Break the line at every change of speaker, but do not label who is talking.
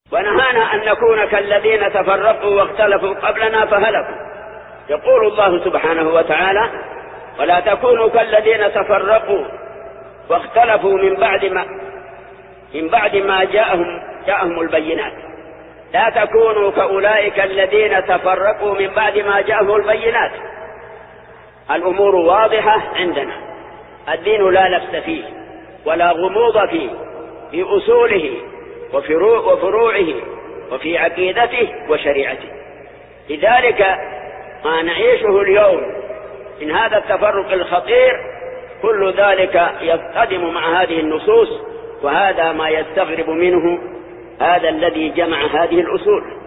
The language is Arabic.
ونهانا أن نكون كالذين تفرقوا واختلفوا قبلنا فهلكوا. يقول الله سبحانه وتعالى: ولا تكونوا كالذين تفرقوا واختلفوا من بعد ما جاءهم البينات. لا تكونوا كأولئك الذين تفرقوا من بعد ما جاءهم البينات. الأمور واضحة عندنا، الدين لا لبس فيه ولا غموض فيه، في أصوله وفروعه وفي عقيدته وشريعته. لذلك ما نعيشه اليوم من هذا التفرق الخطير كل ذلك يصطدم مع هذه النصوص، وهذا ما يستغرب منه هذا الذي جمع هذه الأصول.